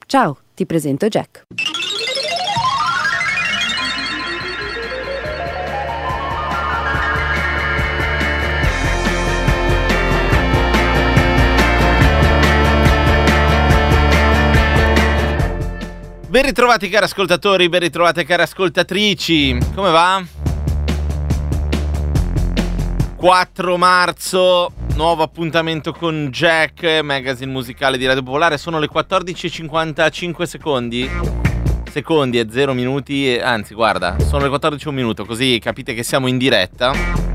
Ciao, ti presento Jack. Ben ritrovati cari ascoltatori, ben ritrovate cari ascoltatrici. Come va? 4 marzo, nuovo appuntamento con Jack, magazine musicale di Radio Popolare. Sono le 14:55 secondi e 0 minuti, anzi guarda, sono le 14 e 1 minuto, così capite che siamo in diretta.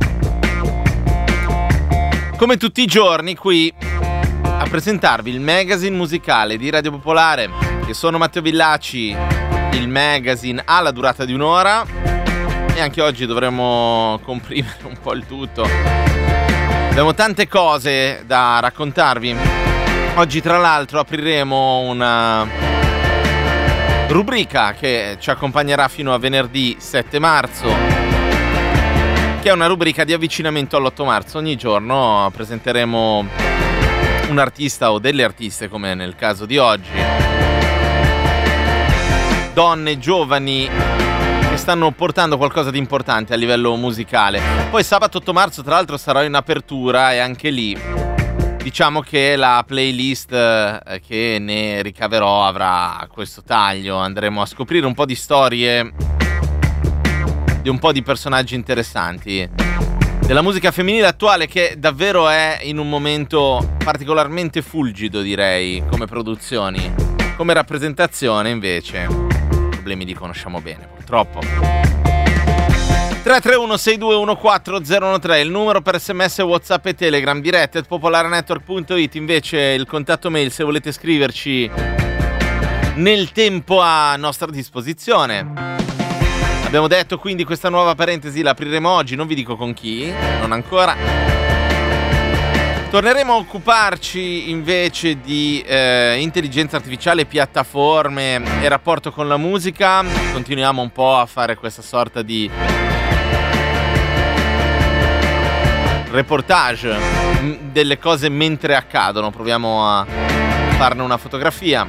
Come tutti i giorni qui a presentarvi il magazine musicale di Radio Popolare. Io sono Matteo Villaci, il magazine ha la durata di un'ora e anche oggi dovremo comprimere un po' il tutto. Abbiamo tante cose da raccontarvi. Oggi tra l'altro apriremo una rubrica che ci accompagnerà fino a venerdì 7 marzo, che è una rubrica di avvicinamento all'8 marzo. Ogni giorno presenteremo un artista o delle artiste, come nel caso di oggi, donne giovani che stanno portando qualcosa di importante a livello musicale. Poi sabato 8 marzo tra l'altro sarò in apertura e anche lì diciamo che la playlist che ne ricaverò avrà questo taglio. Andremo a scoprire un po' di storie di un po' di personaggi interessanti della musica femminile attuale, che davvero è in un momento particolarmente fulgido, direi, come produzioni. Come rappresentazione invece problemi li conosciamo bene, purtroppo. 331-6214013, il numero per SMS, WhatsApp e Telegram, dirette at popolarenetwork.it. Invece il contatto mail, se volete scriverci nel tempo a nostra disposizione. Abbiamo detto quindi questa nuova parentesi la apriremo oggi, non vi dico con chi, non ancora. Torneremo a occuparci invece di intelligenza artificiale, piattaforme e rapporto con la musica. Continuiamo un po' a fare questa sorta di reportage delle cose mentre accadono. Proviamo a farne una fotografia.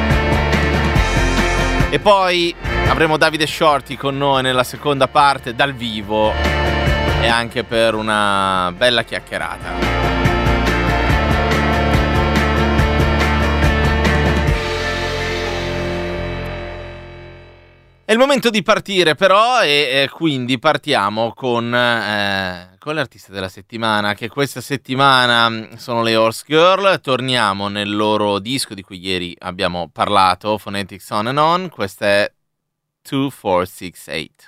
E poi avremo Davide Shorty con noi nella seconda parte, dal vivo, e anche per una bella chiacchierata. È il momento di partire però e quindi partiamo con l'artista della settimana, che questa settimana sono le Horse Girl. Torniamo nel loro disco di cui ieri abbiamo parlato, Phonetics On and On. Questa è 2468.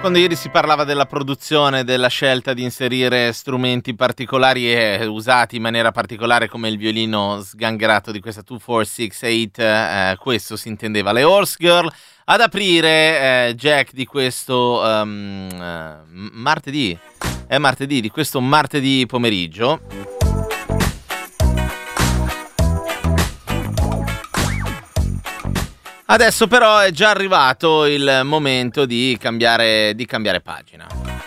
Quando ieri si parlava della produzione, della scelta di inserire strumenti particolari e usati in maniera particolare come il violino sgangherato di questa 2468, questo si intendeva. Le Horse Girl ad aprire Jack di questo martedì di questo martedì pomeriggio. Adesso però è già arrivato il momento di cambiare pagina.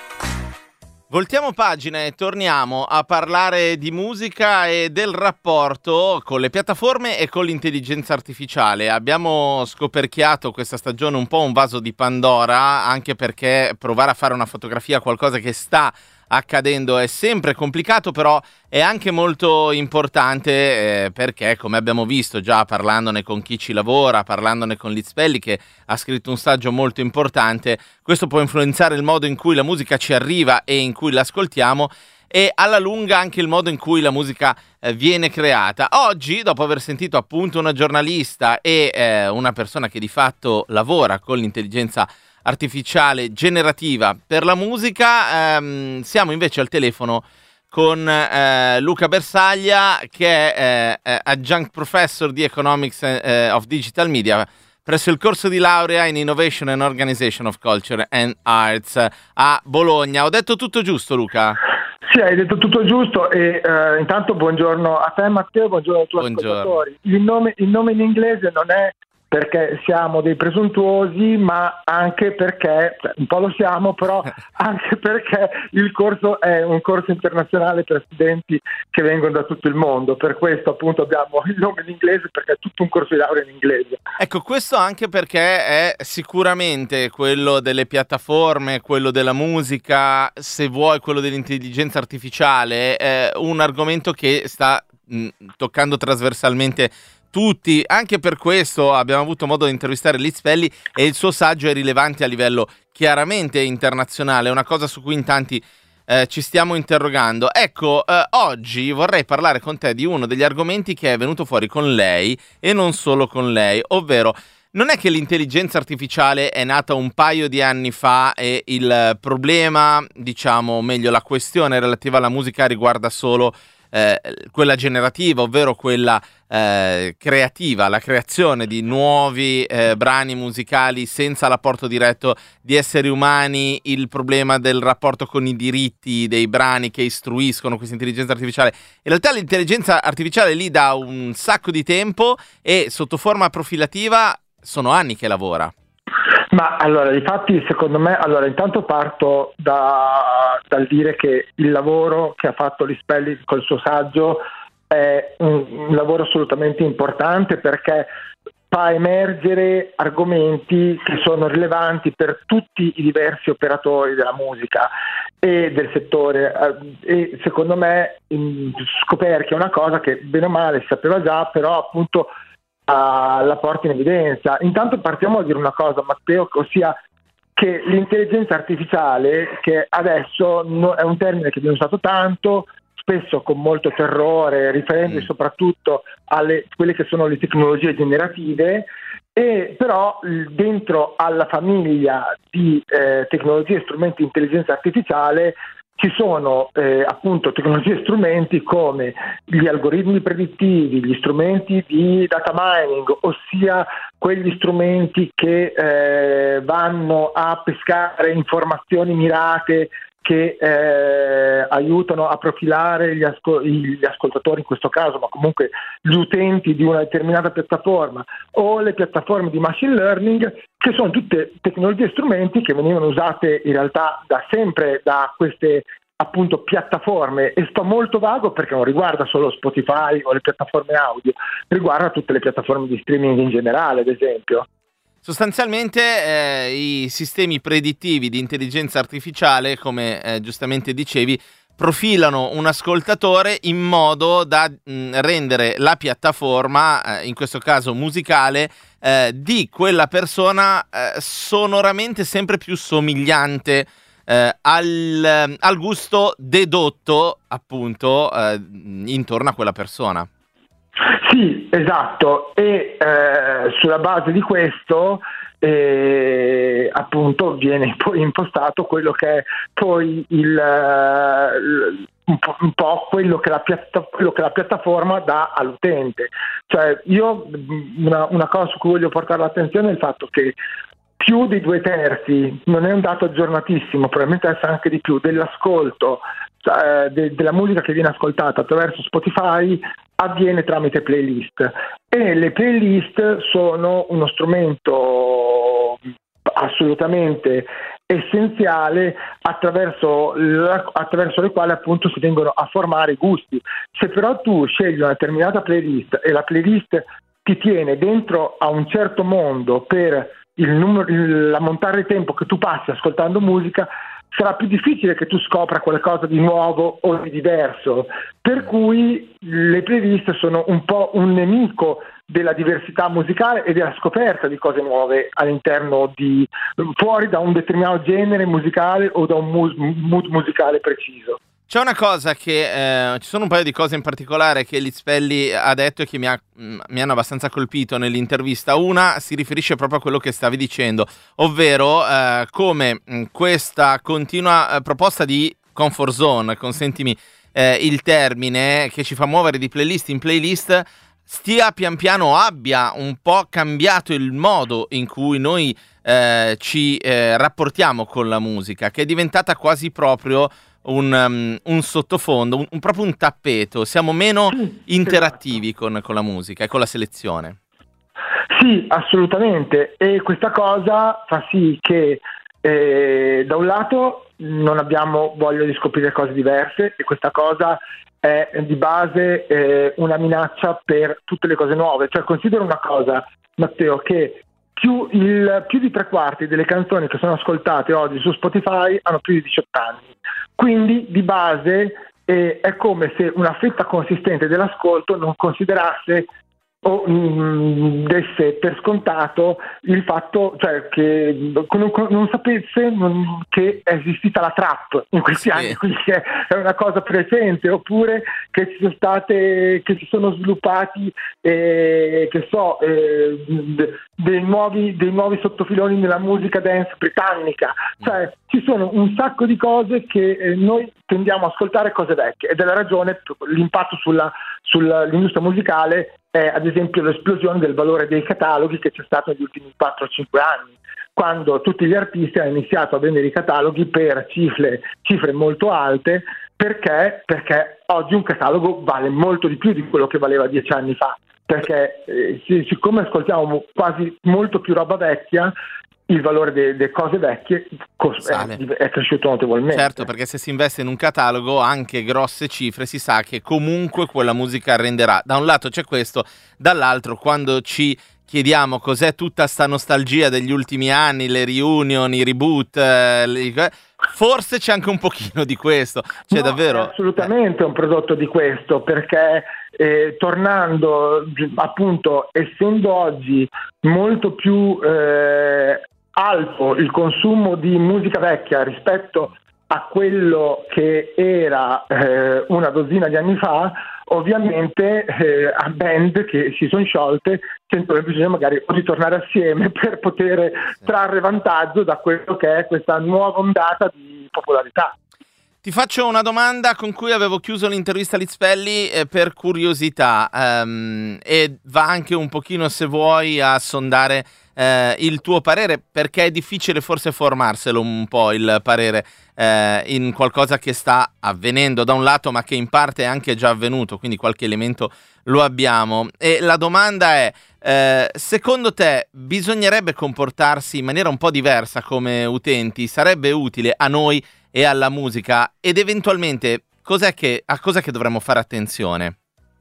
Voltiamo pagina e torniamo a parlare di musica e del rapporto con le piattaforme e con l'intelligenza artificiale. Abbiamo scoperchiato questa stagione un po' un vaso di Pandora, anche perché provare a fare una fotografia a qualcosa che sta accadendo è sempre complicato, però è anche molto importante perché, come abbiamo visto già parlandone con chi ci lavora, parlandone con Liz Pelli che ha scritto un saggio molto importante, questo può influenzare il modo in cui la musica ci arriva e in cui l'ascoltiamo e alla lunga anche il modo in cui la musica viene creata. Oggi, dopo aver sentito appunto una giornalista e una persona che di fatto lavora con l'intelligenza artificiale generativa per la musica, siamo invece al telefono con Luca Bersaglia, che è Adjunct Professor di Economics of Digital Media presso il corso di laurea in Innovation and Organization of Culture and Arts a Bologna. Ho detto tutto giusto, Luca? Sì, hai detto tutto giusto e intanto buongiorno a te Matteo, buongiorno ai tuoi ascoltatori. Il nome in inglese non è perché siamo dei presuntuosi, ma anche perché, un po' lo siamo, però anche perché il corso è un corso internazionale per studenti che vengono da tutto il mondo. Per questo appunto abbiamo il nome in inglese, perché è tutto un corso di laurea in inglese. Ecco, questo anche perché è sicuramente quello delle piattaforme, quello della musica, se vuoi quello dell'intelligenza artificiale, è un argomento che sta toccando trasversalmente tutti. Anche per questo abbiamo avuto modo di intervistare Liz Pelli e il suo saggio è rilevante a livello chiaramente internazionale, è una cosa su cui in tanti ci stiamo interrogando. Ecco, oggi vorrei parlare con te di uno degli argomenti che è venuto fuori con lei e non solo con lei, ovvero non è che l'intelligenza artificiale è nata un paio di anni fa e il problema, diciamo meglio la questione relativa alla musica riguarda solo quella generativa, ovvero quella creativa, la creazione di nuovi brani musicali senza l'apporto diretto di esseri umani, il problema del rapporto con i diritti dei brani che istruiscono questa intelligenza artificiale. In realtà l'intelligenza artificiale lì da un sacco di tempo e sotto forma profilativa sono anni che lavora. Ma allora, difatti, secondo me, allora intanto parto dal dire che il lavoro che ha fatto Liz Pelli col suo saggio è un lavoro assolutamente importante, perché fa emergere argomenti che sono rilevanti per tutti i diversi operatori della musica e del settore, e secondo me scoperchia una cosa che bene o male si sapeva già, però appunto la porta in evidenza. Intanto partiamo a dire una cosa, Matteo, ossia che l'intelligenza artificiale, che adesso è un termine che viene usato tanto, spesso con molto terrore, riferendosi soprattutto alle quelle che sono le tecnologie generative, e però dentro alla famiglia di tecnologie e strumenti di intelligenza artificiale ci sono appunto tecnologie e strumenti come gli algoritmi predittivi, gli strumenti di data mining, ossia quegli strumenti che vanno a pescare informazioni mirate che aiutano a profilare gli ascoltatori in questo caso, ma comunque gli utenti di una determinata piattaforma, o le piattaforme di machine learning, che sono tutte tecnologie e strumenti che venivano usate in realtà da sempre da queste appunto piattaforme, e sto molto vago perché non riguarda solo Spotify o le piattaforme audio, riguarda tutte le piattaforme di streaming in generale, ad esempio. Sostanzialmente i sistemi predittivi di intelligenza artificiale, come giustamente dicevi, profilano un ascoltatore in modo da rendere la piattaforma, in questo caso musicale, di quella persona sonoramente sempre più somigliante al gusto dedotto appunto intorno a quella persona. Sì, esatto, e sulla base di questo appunto viene poi impostato quello che è poi un po' quello che la piattaforma dà all'utente. Cioè io una cosa su cui voglio portare l'attenzione è il fatto che più di 2/3, non è un dato aggiornatissimo, probabilmente adesso anche di più, dell'ascolto della musica che viene ascoltata attraverso Spotify avviene tramite playlist, e le playlist sono uno strumento assolutamente essenziale attraverso le quali appunto si vengono a formare i gusti. Se però tu scegli una determinata playlist e la playlist ti tiene dentro a un certo mondo per l'ammontare di tempo che tu passi ascoltando musica, sarà più difficile che tu scopra qualcosa di nuovo o di diverso, per cui le playlist sono un po' un nemico della diversità musicale e della scoperta di cose nuove all'interno fuori da un determinato genere musicale o da un mood musicale preciso. C'è una cosa che ci sono un paio di cose in particolare che Litzpelli ha detto e che mi hanno abbastanza colpito nell'intervista. Una si riferisce proprio a quello che stavi dicendo, ovvero come questa continua proposta di comfort zone, consentimi il termine, che ci fa muovere di playlist in playlist, stia pian piano, abbia un po' cambiato il modo in cui noi ci rapportiamo con la musica, che è diventata quasi proprio un sottofondo, proprio un tappeto. Siamo meno interattivi con la musica e con la selezione. Sì, assolutamente, e questa cosa fa sì che da un lato non abbiamo voglia di scoprire cose diverse, e questa cosa è di base una minaccia per tutte le cose nuove. Cioè, considero una cosa, Matteo, che più di 3/4 delle canzoni che sono ascoltate oggi su Spotify hanno più di 18 anni. Quindi di base è come se una fetta consistente dell'ascolto non considerasse o desse per scontato il fatto, cioè che non sapesse che è esistita la trap in questi anni, quindi è una cosa presente, oppure che ci sono sviluppati dei nuovi sottofiloni nella musica dance britannica. Cioè ci sono un sacco di cose che noi tendiamo a ascoltare, cose vecchie, ed è la ragione, l'impatto sull'industria musicale è ad esempio l'esplosione del valore dei cataloghi che c'è stato negli ultimi 4-5 anni, quando tutti gli artisti hanno iniziato a vendere i cataloghi per cifre molto alte, perché oggi un catalogo vale molto di più di quello che valeva 10 anni fa, perché siccome ascoltiamo quasi molto più roba vecchia, il valore delle cose vecchie è cresciuto notevolmente. Certo, perché se si investe in un catalogo, anche grosse cifre, si sa che comunque quella musica renderà. Da un lato c'è questo, dall'altro quando ci chiediamo cos'è tutta sta nostalgia degli ultimi anni, le reunion, i reboot, forse c'è anche un pochino di questo. Cioè, no, davvero è assolutamente un prodotto di questo, perché tornando, appunto, essendo oggi molto più alto il consumo di musica vecchia rispetto a quello che era una dozzina di anni fa, ovviamente a band che si sono sciolte sentono il bisogno magari di tornare assieme per poter trarre vantaggio da quello che è questa nuova ondata di popolarità. Ti faccio una domanda con cui avevo chiuso l'intervista a Litzpelli per curiosità, e va anche un pochino, se vuoi, a sondare il tuo parere, perché è difficile forse formarselo un po' il parere in qualcosa che sta avvenendo da un lato, ma che in parte è anche già avvenuto, quindi qualche elemento lo abbiamo. E la domanda è, secondo te bisognerebbe comportarsi in maniera un po' diversa come utenti? Sarebbe utile a noi e alla musica? Ed eventualmente a cosa che dovremmo fare attenzione?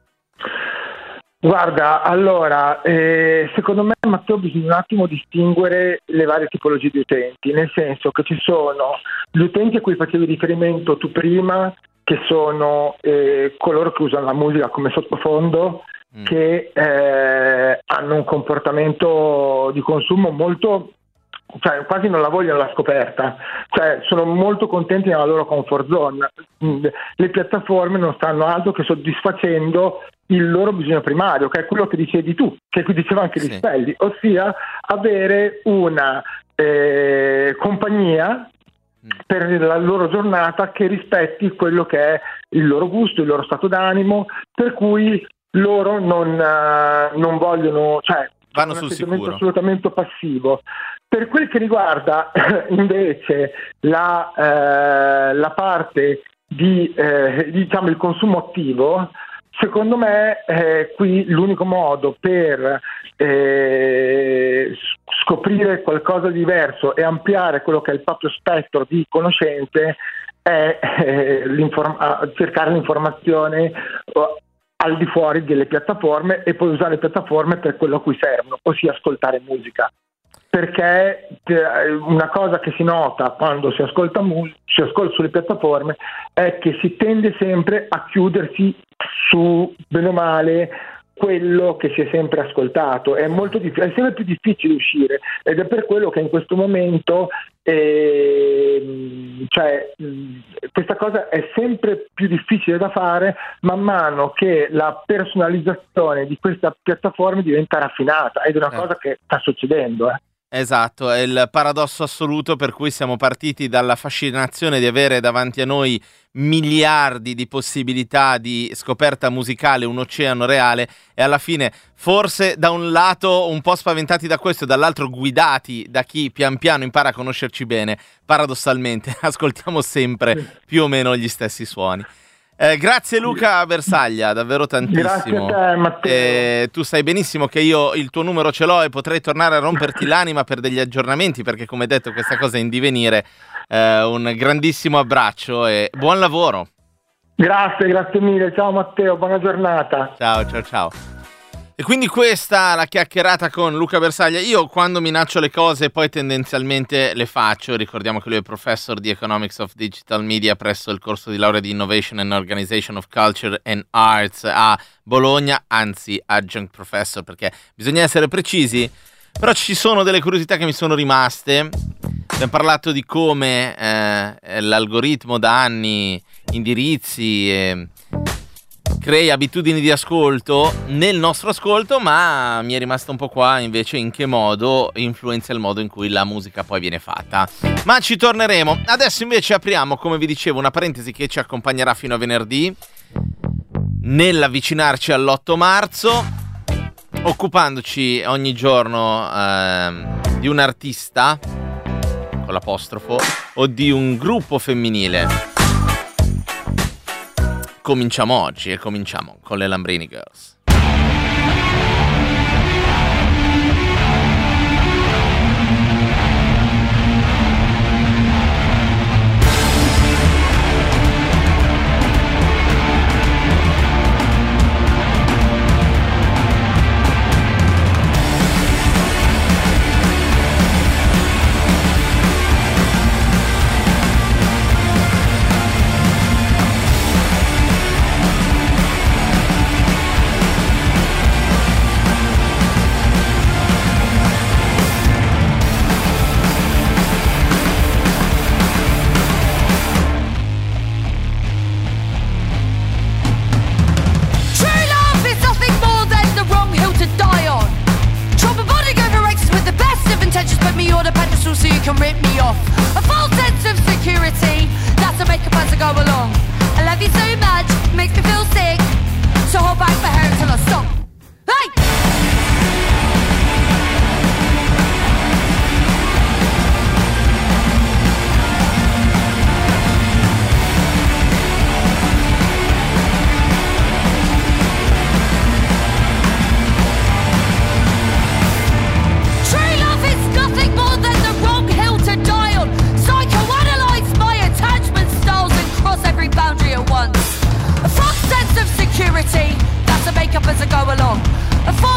Guarda, allora, secondo me, Matteo, bisogna un attimo distinguere le varie tipologie di utenti, nel senso che ci sono gli utenti a cui facevi riferimento tu prima, che sono coloro che usano la musica come sottofondo, che hanno un comportamento di consumo molto, cioè quasi non la vogliono la scoperta, cioè sono molto contenti nella loro comfort zone. Le piattaforme non stanno altro che soddisfacendo il loro bisogno primario, che è quello che dicevi tu, che diceva anche Lispelli, ossia avere una compagnia per la loro giornata che rispetti quello che è il loro gusto, il loro stato d'animo, per cui loro non vogliono, cioè vanno un sul atteggiamento sicuro. assolutamente passivo. Per quel che riguarda invece la parte di diciamo il consumo attivo, secondo me qui l'unico modo per scoprire qualcosa di diverso e ampliare quello che è il proprio spettro di conoscenze è cercare l'informazione al di fuori delle piattaforme e poi usare le piattaforme per quello a cui servono, ossia ascoltare musica. Perché una cosa che si nota quando si ascolta sulle piattaforme è che si tende sempre a chiudersi su, bene o male, quello che si è sempre ascoltato. È sempre più difficile uscire, ed è per quello che in questo momento questa cosa è sempre più difficile da fare man mano che la personalizzazione di questa piattaforma diventa raffinata, ed è una cosa che sta succedendo. Esatto, è il paradosso assoluto per cui siamo partiti dalla fascinazione di avere davanti a noi miliardi di possibilità di scoperta musicale, un oceano reale, e alla fine forse da un lato un po' spaventati da questo e dall'altro guidati da chi pian piano impara a conoscerci bene, paradossalmente ascoltiamo sempre più o meno gli stessi suoni. Grazie Luca Bersaglia, davvero tantissimo. Grazie a te, Matteo. Tu sai benissimo che io il tuo numero ce l'ho e potrei tornare a romperti l'anima per degli aggiornamenti, perché come detto questa cosa è in divenire. Un grandissimo abbraccio e buon lavoro. Grazie mille, ciao Matteo, buona giornata. Ciao. E quindi questa la chiacchierata con Luca Bersaglia. Io quando minaccio le cose poi tendenzialmente le faccio. Ricordiamo che lui è professor di Economics of Digital Media presso il corso di laurea di Innovation and Organization of Culture and Arts a Bologna, anzi adjunct professor, perché bisogna essere precisi. Però ci sono delle curiosità che mi sono rimaste. Abbiamo parlato di come l'algoritmo da anni indirizzi e crei abitudini di ascolto nel nostro ascolto, ma mi è rimasto un po' qua invece in che modo influenza il modo in cui la musica poi viene fatta. Ma ci torneremo. Adesso invece apriamo, come vi dicevo, una parentesi che ci accompagnerà fino a venerdì nell'avvicinarci all'8 marzo, occupandoci ogni giorno di un artista con l'apostrofo o di un gruppo femminile. Cominciamo oggi e cominciamo con le Lambrini Girls. A false sense of security, that's a make-up as I go along. A false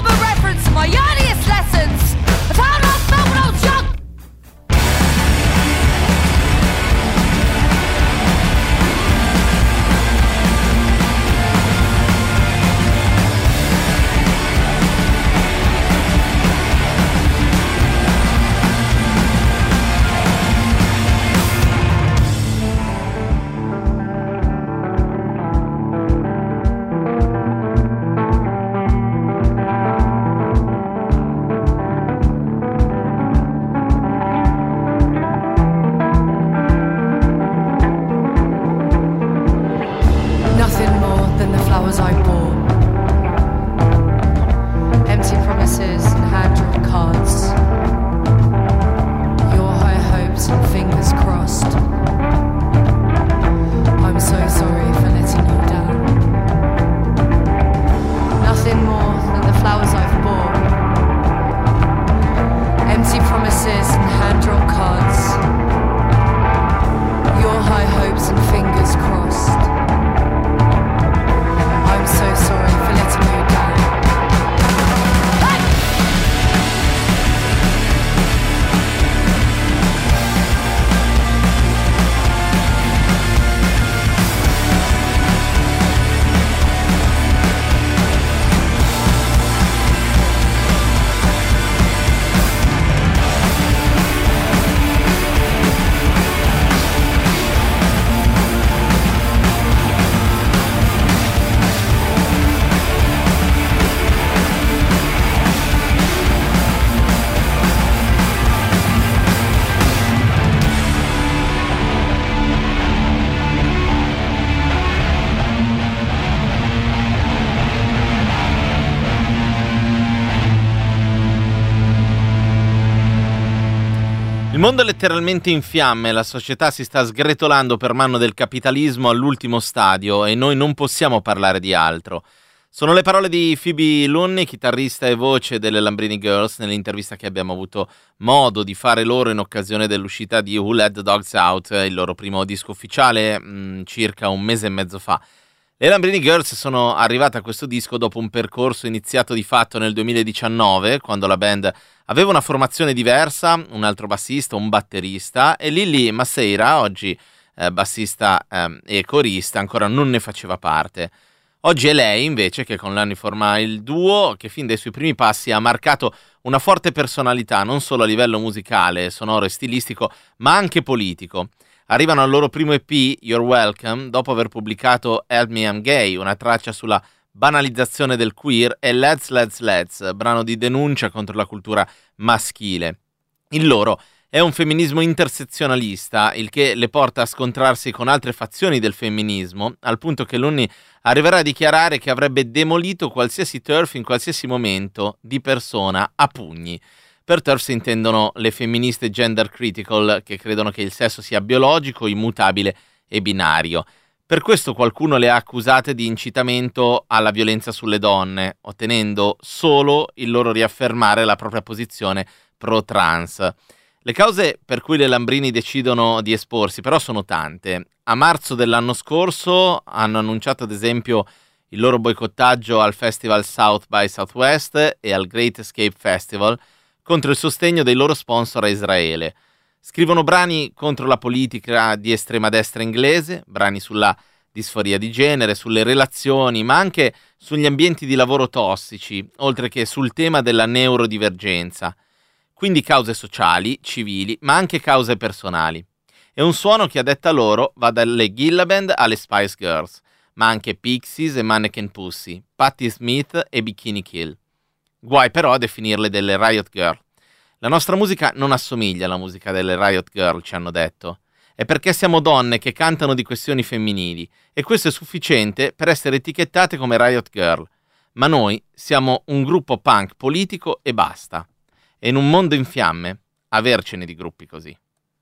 Il mondo è letteralmente in fiamme, la società si sta sgretolando per mano del capitalismo all'ultimo stadio e noi non possiamo parlare di altro. Sono le parole di Phoebe Lunny, chitarrista e voce delle Lambrini Girls, nell'intervista che abbiamo avuto modo di fare loro in occasione dell'uscita di Who Let the Dogs Out, il loro primo disco ufficiale, circa un mese e mezzo fa. Le Lambrini Girls sono arrivate a questo disco dopo un percorso iniziato di fatto nel 2019, quando la band aveva una formazione diversa, un altro bassista, un batterista, e Lily Maceira, oggi bassista e corista, ancora non ne faceva parte. Oggi è lei, invece, che con l'anni forma il duo, che fin dai suoi primi passi ha marcato una forte personalità, non solo a livello musicale, sonoro e stilistico, ma anche politico. Arrivano al loro primo EP, You're Welcome, dopo aver pubblicato Help Me I'm Gay, una traccia sulla banalizzazione del queer, e Let's, brano di denuncia contro la cultura maschile. Il loro è un femminismo intersezionalista, il che le porta a scontrarsi con altre fazioni del femminismo, al punto che Lunny arriverà a dichiarare che avrebbe demolito qualsiasi TERF in qualsiasi momento, di persona, a pugni. Per TERF si intendono le femministe gender critical, che credono che il sesso sia biologico, immutabile e binario. Per questo qualcuno le ha accusate di incitamento alla violenza sulle donne, ottenendo solo il loro riaffermare la propria posizione pro-trans. Le cause per cui le Lambrini decidono di esporsi però sono tante. A marzo dell'anno scorso hanno annunciato ad esempio il loro boicottaggio al festival South by Southwest e al Great Escape Festival contro il sostegno dei loro sponsor a Israele. Scrivono brani contro la politica di estrema destra inglese, brani sulla disforia di genere, sulle relazioni, ma anche sugli ambienti di lavoro tossici, oltre che sul tema della neurodivergenza. Quindi cause sociali, civili, ma anche cause personali. È un suono che, a detta loro, va dalle Gilla Band alle Spice Girls, ma anche Pixies e Mannequin Pussy, Patti Smith e Bikini Kill. Guai però a definirle delle Riot Girl. La nostra musica non assomiglia alla musica delle Riot Girl, ci hanno detto. È perché siamo donne che cantano di questioni femminili, e questo è sufficiente per essere etichettate come Riot Girl. Ma noi siamo un gruppo punk politico e basta. E in un mondo in fiamme, avercene di gruppi così.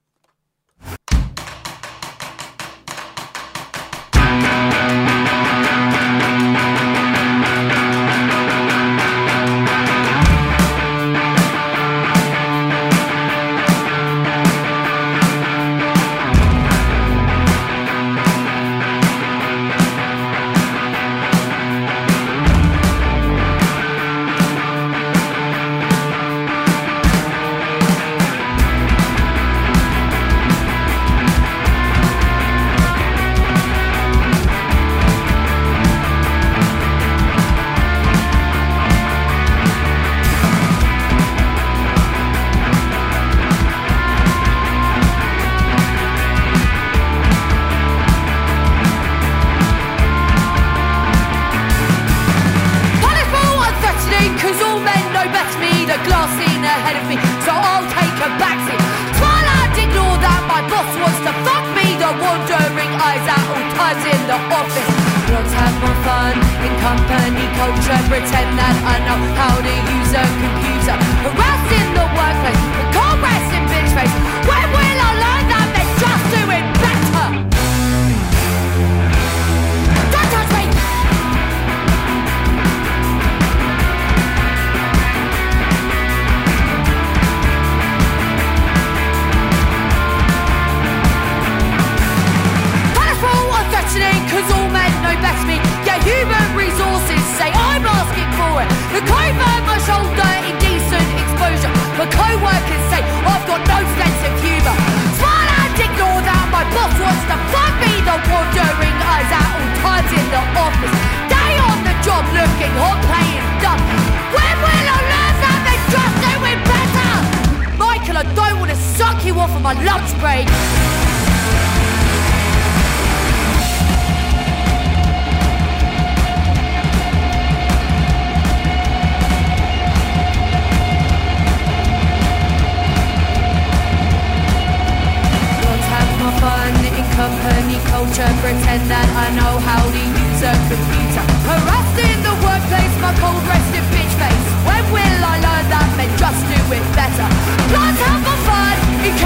Pretend that I know how to use a computer. Harassed in the workplace, my cold rested bitch face. When will I learn that men just do it better? Let's have my fun.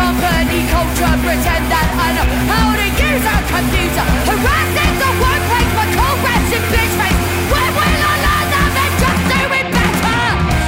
to pretend that I know how to use a computer. Harassing the workplace for progress in bitch face. When will I learn that men just do it better?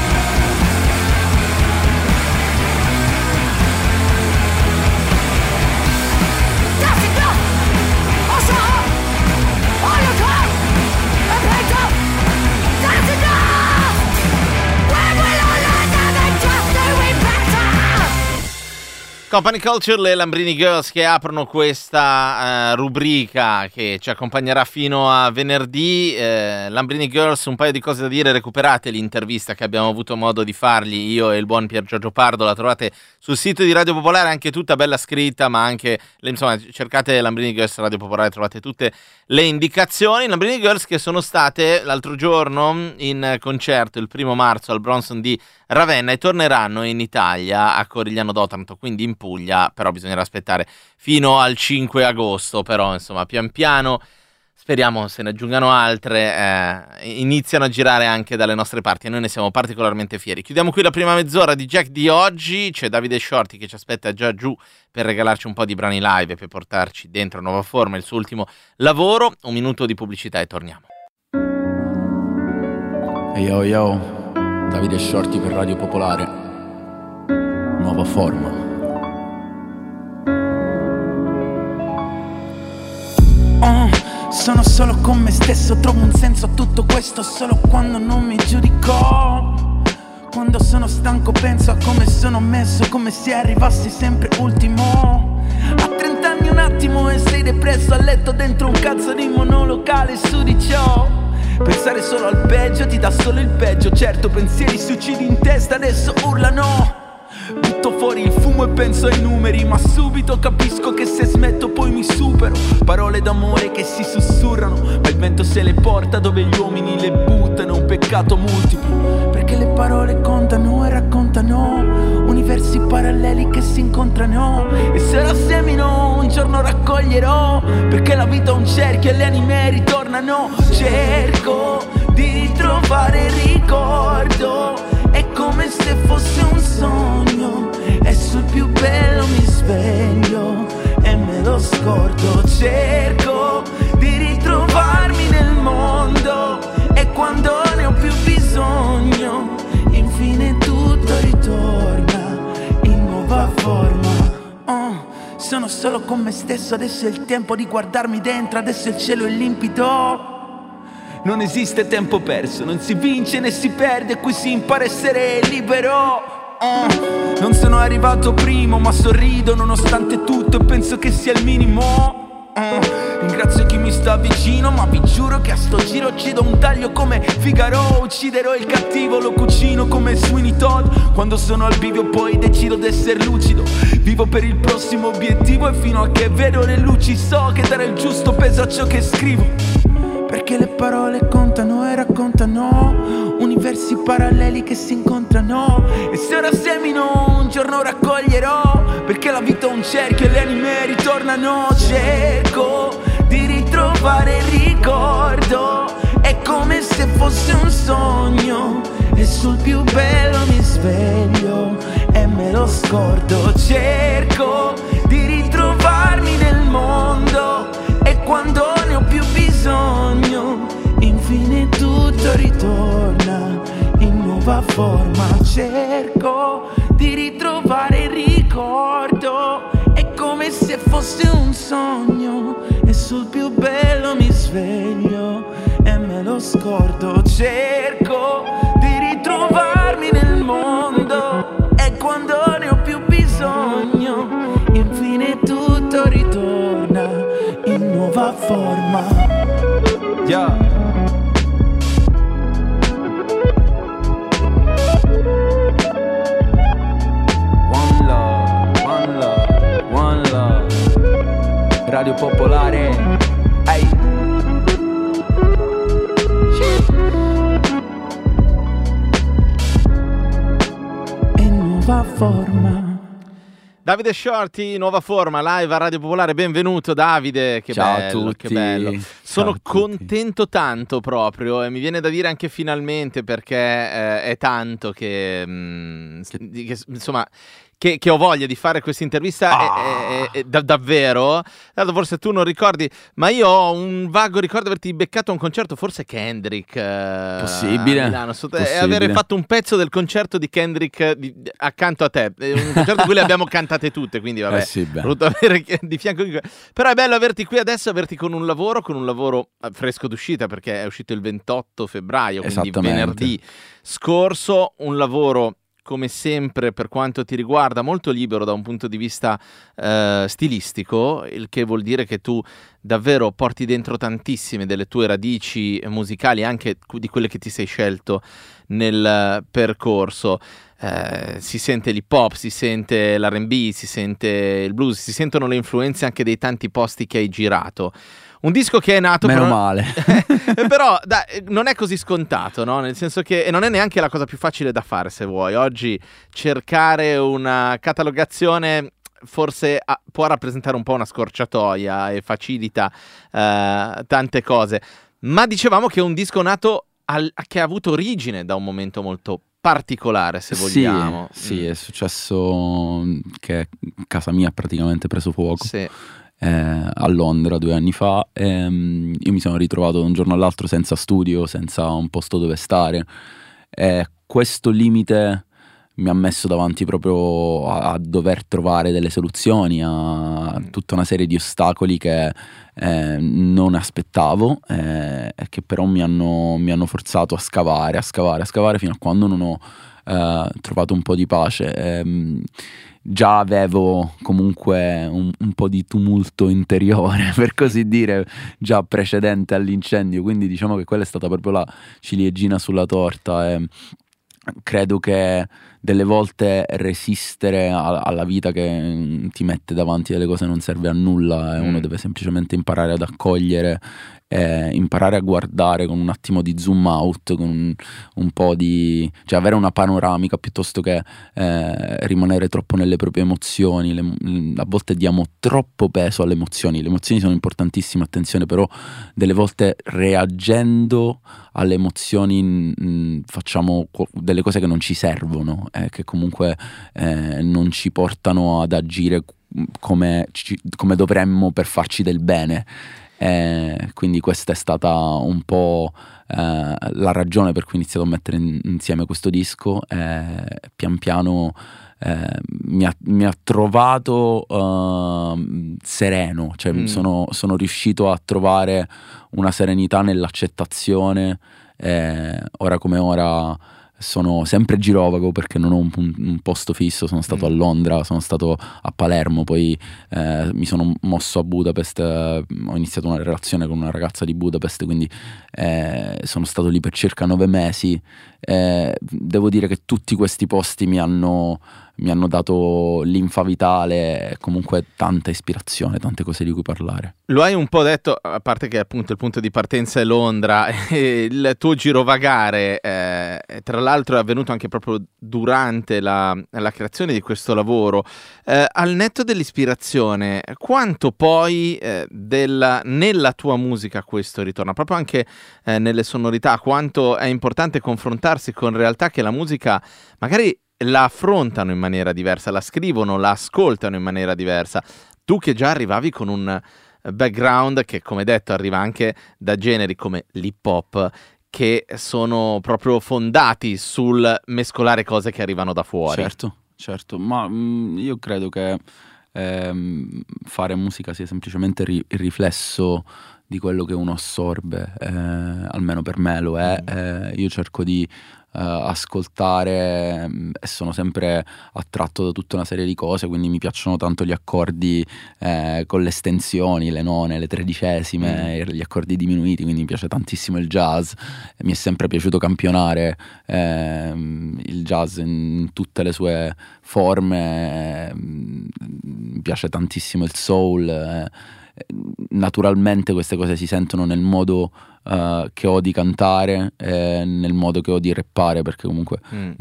That's enough! I'll shut up! I'll look up! I'm picked up! That's enough! When will I learn that men just do it better? Company Culture, le Lambrini Girls che aprono questa rubrica che ci accompagnerà fino a venerdì. Lambrini Girls, un paio di cose da dire: recuperate l'intervista che abbiamo avuto modo di fargli io e il buon Pier Giorgio Pardo, la trovate sul sito di Radio Popolare, anche tutta bella scritta, ma anche, insomma, cercate Lambrini Girls Radio Popolare, trovate tutte le indicazioni. Lambrini Girls che sono state l'altro giorno in concerto il 1 marzo al Bronson di Ravenna e torneranno in Italia a Corigliano d'Otranto, quindi in Puglia, però bisognerà aspettare fino al 5 agosto, però insomma pian piano, speriamo se ne aggiungano altre, iniziano a girare anche dalle nostre parti e noi ne siamo particolarmente fieri. Chiudiamo qui la prima mezz'ora di Jack di oggi, c'è Davide Shorty che ci aspetta già giù per regalarci un po' di brani live e per portarci dentro Nuova Forma, il suo ultimo lavoro. Un minuto di pubblicità e torniamo. Hey yo yo, Davide Shorty per Radio Popolare, Nuova Forma. Sono solo con me stesso, trovo un senso a tutto questo solo quando non mi giudico. Quando sono stanco penso a come sono messo, come se arrivassi sempre ultimo. A 30 anni un attimo e sei depresso a letto dentro un cazzo di monolocale su di ciò. Pensare solo al peggio ti dà solo il peggio. Certo, pensieri suicidi in testa adesso urlano. Butto fuori il fumo e penso ai numeri, ma subito capisco che se smetto poi mi supero. Parole d'amore che si sussurrano, ma il vento se le porta dove gli uomini le buttano. Un peccato multiplo, perché le parole contano e raccontano universi paralleli che si incontrano. E se ora semino un giorno raccoglierò, perché la vita è un cerchio e le anime ritornano. Cerco di ritrovare il ricordo, è come se fosse un sogno, e sul più bello mi sveglio e me lo scordo. Cerco di ritrovarmi nel mondo e quando ne ho più bisogno, infine tutto ritorna in nuova forma. Sono solo con me stesso, adesso è il tempo di guardarmi dentro, adesso il cielo è limpido. Non esiste tempo perso, non si vince né si perde, qui si impara a essere libero. Non sono arrivato primo, ma sorrido nonostante tutto e penso che sia il minimo. Ringrazio chi mi sta vicino, ma vi giuro che a sto giro ci do un taglio come Figaro. Ucciderò il cattivo, lo cucino come Sweeney Todd. Quando sono al bivio poi decido d'essere lucido. Vivo per il prossimo obiettivo e fino a che vedo le luci so che dare il giusto peso a ciò che scrivo. Perché le parole contano e raccontano universi paralleli che si incontrano. E se ora semino un giorno raccoglierò, perché la vita è un cerchio e le anime ritornano. Cerco di ritrovare il ricordo, è come se fosse un sogno, e sul più bello mi sveglio e me lo scordo. Cerco di ritrovarmi nel mondo e quando ne ho più bisogno, infine tutto ritorna in nuova forma. Cerco di ritrovare il ricordo, è come se fosse un sogno, e sul più bello mi sveglio e me lo scordo. Cerco di ritrovarmi nel mondo e quando ne ho più bisogno, infine tutto ritorna in nuova forma. Yeah. One love, one love, one love. Radio Popolare. Hey. In nuova forma. Davide Shorty, Nuova Forma, live a Radio Popolare, benvenuto Davide, che Ciao bello, a tutti. che bello. Sono Ciao a tutti. contento tanto proprio, e mi viene da dire anche finalmente, perché è tanto che insomma, che ho voglia di fare questa intervista davvero. Forse tu non ricordi, ma io ho un vago ricordo di averti beccato a un concerto, forse Kendrick possibile, a Milano, e avere fatto un pezzo del concerto di Kendrick accanto a te, un concerto in cui le abbiamo cantate tutte, quindi vabbè, ho voluto avere di fianco. Però è bello averti qui adesso, averti con un lavoro fresco d'uscita, perché è uscito il 28 febbraio, quindi venerdì scorso, un lavoro come sempre, per quanto ti riguarda, molto libero da un punto di vista stilistico, il che vuol dire che tu davvero porti dentro tantissime delle tue radici musicali, anche di quelle che ti sei scelto nel percorso. Si sente l'hip hop, si sente l'R&B, si sente il blues, si sentono le influenze anche dei tanti posti che hai girato. Un disco che è nato meno male però non è così scontato, no? Nel senso che non è neanche la cosa più facile da fare, se vuoi. Oggi cercare una catalogazione forse può rappresentare un po' una scorciatoia e facilita tante cose, ma dicevamo che è un disco nato che ha avuto origine da un momento molto particolare, se vogliamo. Sì, è successo che casa mia ha praticamente preso fuoco. Sì. A Londra 2 anni fa, io mi sono ritrovato da un giorno all'altro senza studio, senza un posto dove stare, questo limite mi ha messo davanti proprio a dover trovare delle soluzioni a tutta una serie di ostacoli che non aspettavo, e che però mi hanno forzato a scavare fino a quando non ho trovato un po' di pace. Già avevo comunque un po' di tumulto interiore, per così dire, già precedente all'incendio, quindi diciamo che quella è stata proprio la ciliegina sulla torta. Credo che delle volte resistere alla vita che ti mette davanti delle cose non serve a nulla, e uno deve semplicemente imparare ad accogliere, imparare a guardare con un attimo di zoom out, con un po' di, cioè avere una panoramica piuttosto che rimanere troppo nelle proprie emozioni. A volte diamo troppo peso alle emozioni. Le emozioni sono importantissime, attenzione, però delle volte reagendo alle emozioni facciamo delle cose che non ci servono, che comunque non ci portano ad agire come dovremmo per farci del bene. Quindi questa è stata un po' la ragione per cui ho iniziato a mettere insieme questo disco. Pian piano mi ha trovato sereno, cioè sono riuscito a trovare una serenità nell'accettazione. Ora come ora sono sempre girovago, perché non ho un posto fisso. Sono stato a Londra, sono stato a Palermo, poi mi sono mosso a Budapest, ho iniziato una relazione con una ragazza di Budapest, quindi sono stato lì per circa 9 mesi. Devo dire che tutti questi posti mi hanno dato linfa vitale e comunque tanta ispirazione, tante cose di cui parlare. Lo hai un po' detto, a parte che appunto il punto di partenza è Londra, e il tuo girovagare tra l'altro è avvenuto anche proprio durante la creazione di questo lavoro. Al netto dell'ispirazione, quanto poi nella tua musica questo ritorna, proprio anche nelle sonorità, quanto è importante confrontarsi con realtà che la musica magari la affrontano in maniera diversa, la scrivono, la ascoltano in maniera diversa. Tu che già arrivavi con un background che, come detto, arriva anche da generi come l'hip hop, che sono proprio fondati sul mescolare cose che arrivano da fuori. Certo, ma io credo che fare musica sia semplicemente il riflesso di quello che uno assorbe, almeno per me lo è. Io cerco di ascoltare e sono sempre attratto da tutta una serie di cose, quindi mi piacciono tanto gli accordi con le estensioni, le none, le tredicesime, gli accordi diminuiti, quindi mi piace tantissimo il jazz. Mi è sempre piaciuto campionare il jazz in tutte le sue forme, mi piace tantissimo il soul. Naturalmente queste cose si sentono nel modo che ho di cantare, nel modo che ho di rappare, perché comunque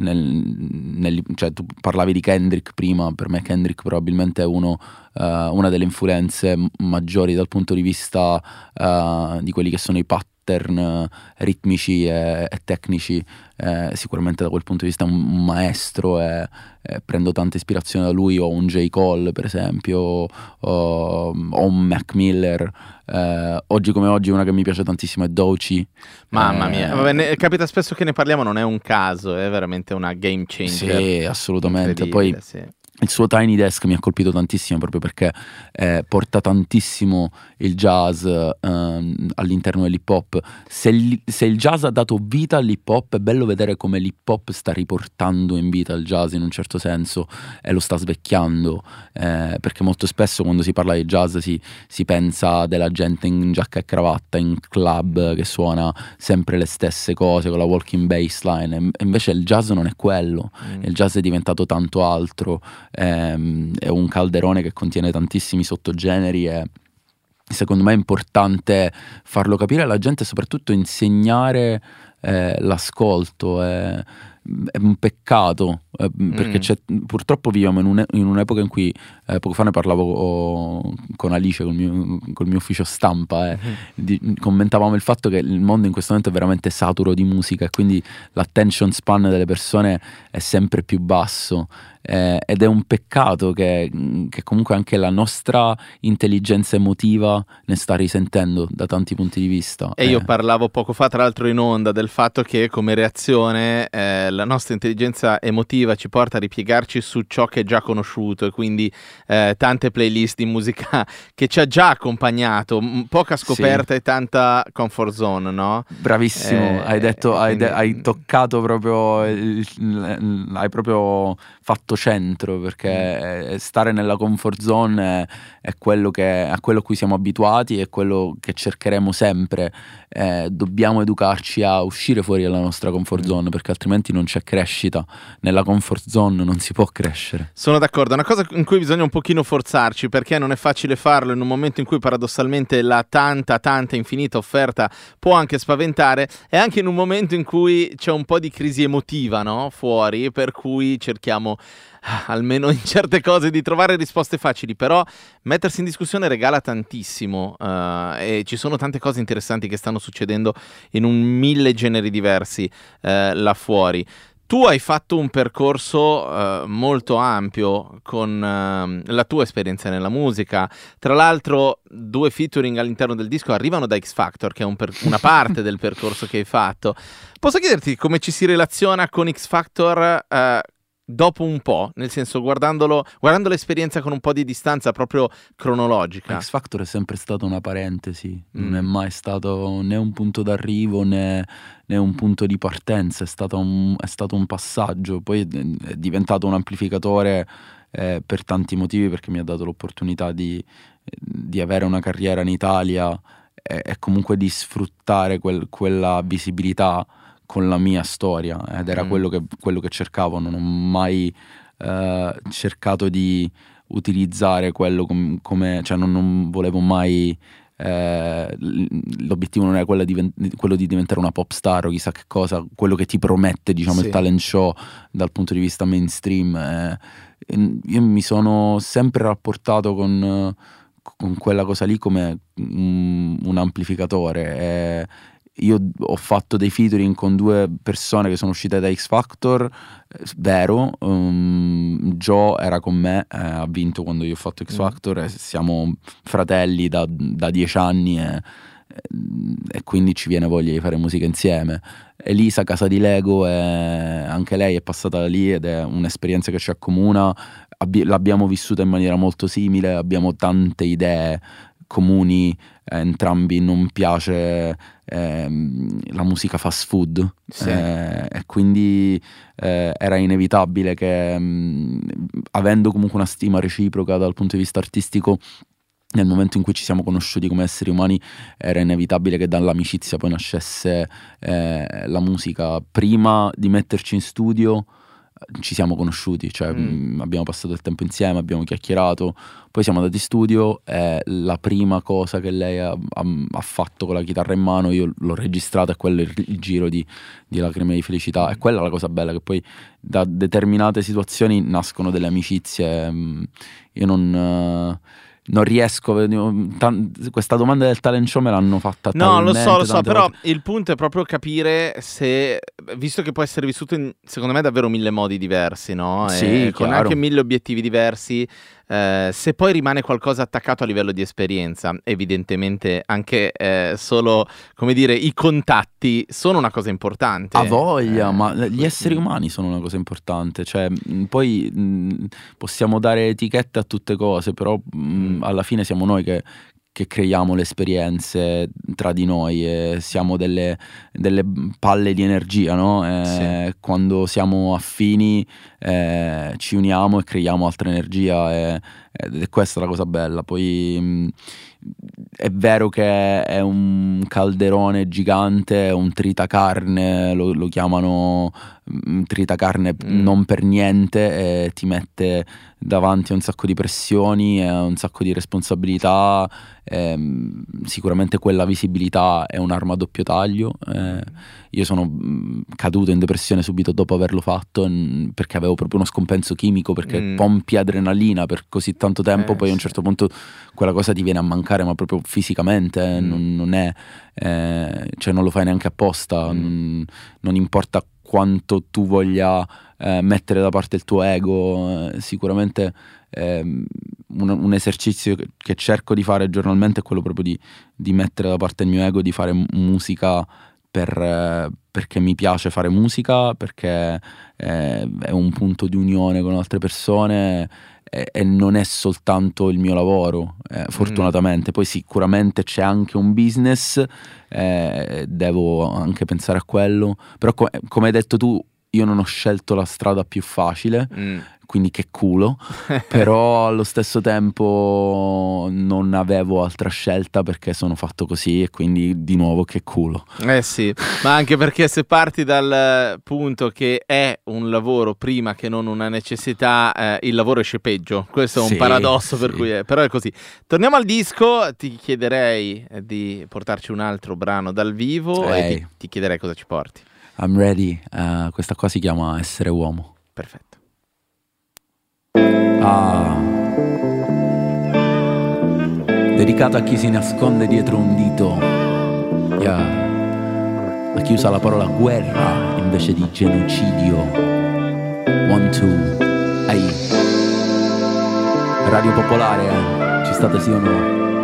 cioè, tu parlavi di Kendrick prima. Per me Kendrick probabilmente è una delle influenze maggiori dal punto di vista di quelli che sono i pattern pattern ritmici e tecnici, sicuramente da quel punto di vista è un maestro, e prendo tanta ispirazione da lui. Ho un J. Cole per esempio, ho un Mac Miller, oggi come oggi una che mi piace tantissimo è Doechii. Mamma mia, vabbè, capita spesso che ne parliamo, non è un caso, è veramente una game changer. Sì, assolutamente. Poi sì. il suo Tiny Desk mi ha colpito tantissimo proprio perché porta tantissimo il jazz all'interno dell'hip hop. Se il jazz ha dato vita all'hip hop, è bello vedere come l'hip hop sta riportando in vita il jazz in un certo senso, e lo sta svecchiando, perché molto spesso quando si parla di jazz si pensa della gente in giacca e cravatta in club che suona sempre le stesse cose con la walking bassline, e invece il jazz non è quello. Il jazz è diventato tanto altro. È un calderone che contiene tantissimi sottogeneri, e secondo me è importante farlo capire alla gente, soprattutto insegnare l'ascolto. È un peccato, perché purtroppo viviamo in un'epoca in cui poco fa ne parlavo con Alice, col mio ufficio stampa, commentavamo il fatto che il mondo in questo momento è veramente saturo di musica, e quindi l'attention span delle persone è sempre più basso, ed è un peccato che comunque anche la nostra intelligenza emotiva ne sta risentendo da tanti punti di vista. E io parlavo poco fa, tra l'altro in onda, del fatto che come reazione la nostra intelligenza emotiva ci porta a ripiegarci su ciò che è già conosciuto, e quindi tante playlist di musica che ci ha già accompagnato, poca scoperta, sì, e tanta comfort zone, no? Bravissimo, hai detto, hai toccato proprio, hai proprio fatto centro, perché stare nella comfort zone è quello a cui siamo abituati, è quello che cercheremo sempre. Dobbiamo educarci a uscire fuori dalla nostra comfort zone, perché altrimenti non c'è crescita. Nella comfort zone non si può crescere. Sono d'accordo, è una cosa in cui bisogna un pochino forzarci, perché non è facile farlo in un momento in cui paradossalmente la tanta infinita offerta può anche spaventare, e anche in un momento in cui c'è un po' di crisi emotiva, no? Fuori, per cui cerchiamo almeno in certe cose di trovare risposte facili, però mettersi in discussione regala tantissimo, e ci sono tante cose interessanti che stanno succedendo in un 1000 generi diversi là fuori. Tu hai fatto un percorso molto ampio con la tua esperienza nella musica. Tra l'altro 2 featuring all'interno del disco arrivano da X Factor, che è una parte del percorso che hai fatto. Posso chiederti come ci si relaziona con X Factor dopo un po', nel senso guardando l'esperienza con un po' di distanza proprio cronologica? X Factor è sempre stata una parentesi, non è mai stato né un punto d'arrivo né un punto di partenza, è stato un passaggio. Poi è diventato un amplificatore per tanti motivi, perché mi ha dato l'opportunità di avere una carriera in Italia e comunque di sfruttare quella visibilità con la mia storia, ed era quello che cercavo. Non ho mai cercato di utilizzare quello come cioè non volevo mai, l'obiettivo non era quello di diventare una pop star o chissà che cosa, quello che ti promette, diciamo, sì, il talent show dal punto di vista mainstream. Io mi sono sempre rapportato con quella cosa lì come un amplificatore. Io ho fatto dei featuring con 2 persone che sono uscite da X Factor, vero. Joe era con me, ha vinto quando io ho fatto X Factor, e siamo fratelli da 10 anni, e quindi ci viene voglia di fare musica insieme. Elisa Casa di Lego, anche lei è passata da lì, ed è un'esperienza che ci accomuna. L'abbiamo vissuta in maniera molto simile, abbiamo tante idee comuni, entrambi non piace la musica fast food, sì, e quindi era inevitabile che, avendo comunque una stima reciproca dal punto di vista artistico, nel momento in cui ci siamo conosciuti come esseri umani, era inevitabile che dall'amicizia poi nascesse la musica. Prima di metterci in studio ci siamo conosciuti, cioè abbiamo passato il tempo insieme, abbiamo chiacchierato, poi siamo andati in studio, e la prima cosa che lei ha fatto con la chitarra in mano io l'ho registrata, e quello è il giro di Lacrime di felicità. E quella è la cosa bella, che poi da determinate situazioni nascono delle amicizie. Io non riesco, questa domanda del talent show me l'hanno fatta No, talmente lo so, tante però volte. il punto è proprio capire se, visto che può essere vissuto in, secondo me, davvero 1000 modi diversi, no? Sì, con chiaro. anche 1000 obiettivi diversi, se poi rimane qualcosa attaccato a livello di esperienza, evidentemente anche solo, come dire, i contatti sono una cosa importante. Ha voglia, ma gli esseri umani sono una cosa importante, cioè poi possiamo dare etichette a tutte cose, però alla fine siamo noi che creiamo le esperienze tra di noi e siamo delle palle di energia, no? Sì. Quando siamo affini ci uniamo e creiamo altra energia ed è questa la cosa bella. Poi è vero che è un calderone gigante, è un tritacarne, lo chiamano tritacarne non per niente, e ti mette davanti a un sacco di pressioni e a un sacco di responsabilità. Sicuramente quella visibilità è un'arma a doppio taglio. Io sono caduto in depressione subito dopo averlo fatto, perché avevo proprio uno scompenso chimico, perché pompi adrenalina per così tanto tempo, poi a un certo punto quella cosa ti viene a mancare, ma proprio fisicamente, non è cioè non lo fai neanche apposta, non importa quanto tu voglia mettere da parte il tuo ego. Sicuramente un esercizio che cerco di fare giornalmente è quello proprio di mettere da parte il mio ego, di fare musica perché mi piace fare musica, perché è un punto di unione con altre persone e non è soltanto il mio lavoro, fortunatamente. Poi sicuramente c'è anche un business, devo anche pensare a quello, però come hai detto tu, io non ho scelto la strada più facile, quindi che culo, però allo stesso tempo non avevo altra scelta, perché sono fatto così, e quindi di nuovo che culo. Sì, ma anche perché se parti dal punto che è un lavoro prima che non una necessità, il lavoro esce peggio. Questo è un paradosso, per cui però è così. Torniamo al disco, ti chiederei di portarci un altro brano dal vivo e ti chiederei cosa ci porti. I'm ready. Questa qua si chiama Essere Uomo. Perfetto. Dedicata a chi si nasconde dietro un dito, a chi usa la parola guerra invece di genocidio. 1, 2, ehi. Radio Popolare, ci state sì o no?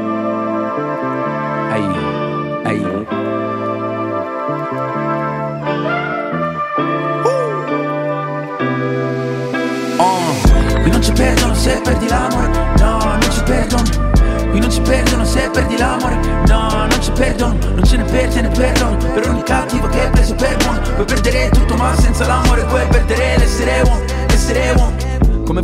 Ehi. Qui non ci perdono se perdi l'amore, no, non ci perdono. Qui non ci perdono se perdi l'amore, no, non ci perdono. Non ce ne perdi né perdono per ogni cattivo che è preso per buono. Puoi perdere tutto ma senza l'amore puoi perdere l'essere uomo, l'essere uomo. Come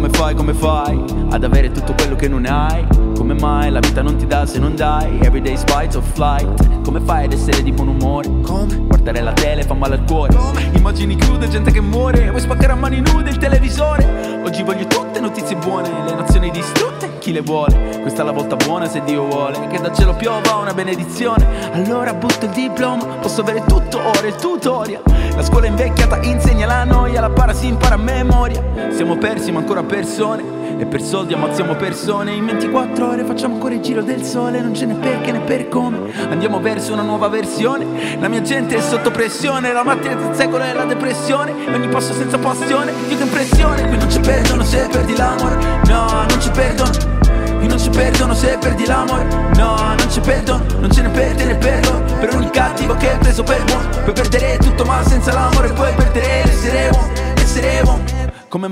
fai ad avere tutto quello che non hai? Come mai la vita non ti dà se non dai? Everyday fight or flight. Come fai ad essere di buon umore? Come? Guardare la tele fa male al cuore. Come? Immagini crude, gente che muore. Vuoi spaccare a mani nude il televisore? Oggi voglio tutte notizie buone, le nazioni distrutte, chi le vuole? Questa è la volta buona se Dio vuole, che dal cielo piova una benedizione. Allora butto il diploma, posso avere tutto ora il tutorial. La scuola invecchiata insegna la noia, la para si impara a memoria. Siamo persi ma ancora persone, e per soldi ammazziamo persone. In 24 ore facciamo ancora il giro del sole, non ce n'è perché né per come. Andiamo verso una nuova versione, la mia gente è sotto pressione. La malattia del secolo è la depressione, e ogni passo senza passione, io che impressione. Qui non ci perdono se perdi l'amore, no, non ci perdono. Qui non ci perdono se perdi l'amore, no, non ci perdono. Non ce ne perde né perdono per ogni cattivo che è preso per buono. Puoi perdere tutto ma senza l'amore puoi perdere l'essere uomo, l'essere uomo. Come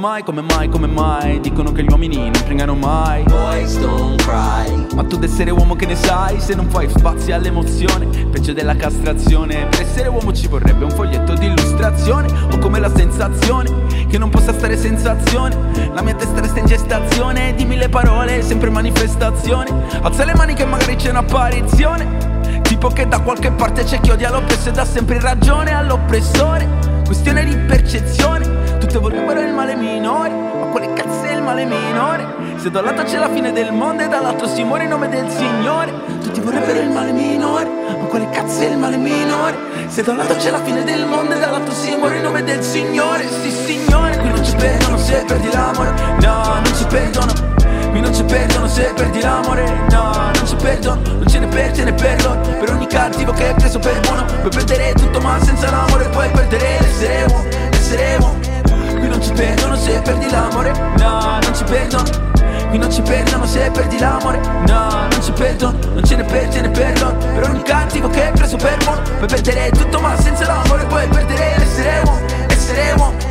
mai dicono che gli uomini non pringano mai. Boys don't cry. Ma tu d'essere uomo che ne sai? Se non fai spazio all'emozione, peggio della castrazione. Per essere uomo ci vorrebbe un foglietto di illustrazione, o come la sensazione che non possa stare sensazione. La mia testa resta in gestazione di 1000 parole, sempre manifestazione. Alza le mani che magari c'è un'apparizione, tipo che da qualche parte c'è chi odia l'oppresso e dà sempre ragione all'oppressore. Questione di percezione. Tutte vorrebbero il male minore, ma quale cazzo è il male minore? Se da un lato c'è la fine del mondo e dall'altro si muore in nome del Signore. Tutti vorrebbero il male minore, ma quale cazzo è il male minore? Se da un lato c'è la fine del mondo e dall'altro si muore in nome del Signore. Sì signore, qui non ci perdono se perdi l'amore, no, non ci perdono. qui non c'è perdono se perdi l'amore. No, non c'è perdono, non ce n'è per te né per loro. Per ogni cattivo che è preso per buono. Puoi perdere tutto ma senza l'amore puoi perdere l'essere uomo, essere uomo. Qui non ci perdono se perdi l'amore. No, non ci perdono, qui non ci perdono se perdi l'amore. No, non ci perdono, non ce n'è per te né per loro. Per ogni cattivo che è preso per buono. Puoi perdere tutto ma senza l'amore puoi perdere l'essere uomo, essere uomo.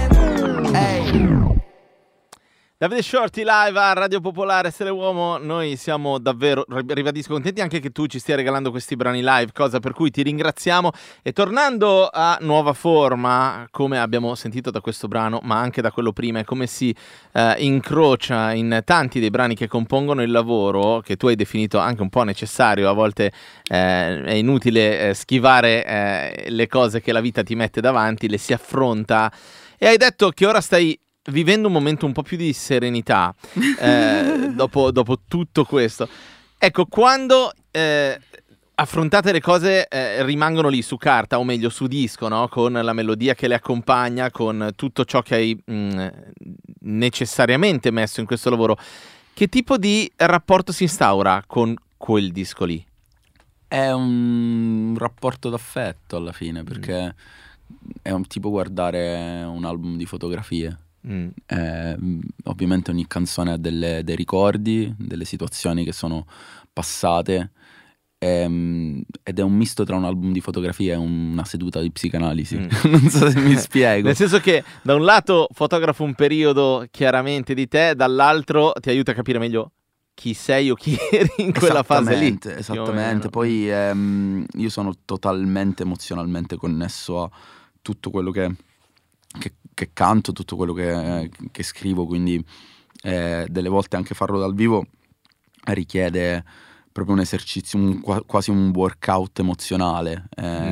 Davide Shorty live a Radio Popolare, Essere Uomo. Noi siamo davvero, ribadisco, contenti anche che tu ci stia regalando questi brani live, cosa per cui ti ringraziamo. E tornando a Nuova Forma, come abbiamo sentito da questo brano, ma anche da quello prima, e come si incrocia in tanti dei brani che compongono il lavoro, che tu hai definito anche un po' necessario, a volte è inutile schivare le cose che la vita ti mette davanti, le si affronta. E hai detto che ora stai vivendo un momento un po' più di serenità dopo tutto questo. Ecco, quando affrontate le cose rimangono lì su carta, o meglio su disco, no? Con la melodia che le accompagna, con tutto ciò che hai necessariamente messo in questo lavoro, che tipo di rapporto si instaura con quel disco lì? È un rapporto d'affetto alla fine, perché è un tipo guardare un album di fotografie. Ovviamente ogni canzone ha dei ricordi, delle situazioni che sono passate, ed è un misto tra un album di fotografie e una seduta di psicanalisi. Non so se mi spiego. Nel senso che da un lato fotografo un periodo chiaramente di te, dall'altro ti aiuta a capire meglio chi sei o chi eri in quella fase lì. Esattamente. Poi io sono totalmente emozionalmente connesso a tutto quello che canto, tutto quello che scrivo, quindi delle volte anche farlo dal vivo richiede proprio un esercizio, quasi un workout emozionale,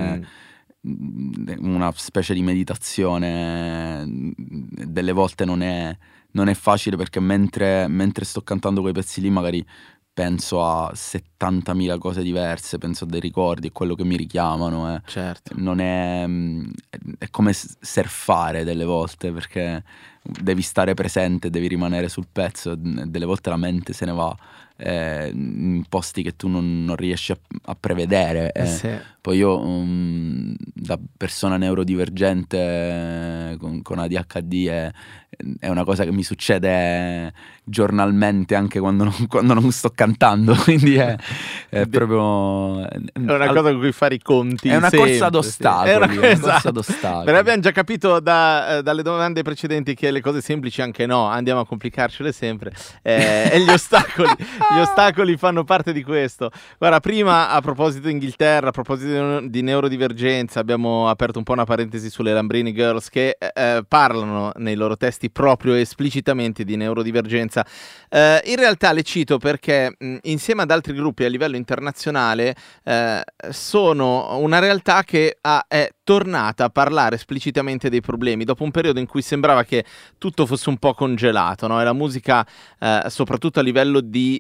una specie di meditazione. Delle volte non è facile, perché mentre sto cantando quei pezzi lì magari penso a 70.000 cose diverse, penso a dei ricordi, a quello che mi richiamano. Certo. Non è come surfare delle volte, perché devi stare presente, devi rimanere sul pezzo. Delle volte la mente se ne va in posti che tu non riesci a prevedere. Sì. Poi io da persona neurodivergente con ADHD è una cosa che mi succede giornalmente, anche quando non sto cantando, quindi è proprio è una cosa con cui fare i conti. È una sempre, corsa ad ostacoli, Però abbiamo già capito dalle domande precedenti che le cose semplici anche no, andiamo a complicarcele sempre, e gli ostacoli fanno parte di questo. Guarda, prima a proposito di Inghilterra, a proposito di neurodivergenza, abbiamo aperto un po' una parentesi sulle Lambrini Girls, che parlano nei loro testi proprio esplicitamente di neurodivergenza. In realtà le cito perché insieme ad altri gruppi a livello internazionale sono una realtà che è tornata a parlare esplicitamente dei problemi dopo un periodo in cui sembrava che tutto fosse un po' congelato, no? E la musica, soprattutto a livello di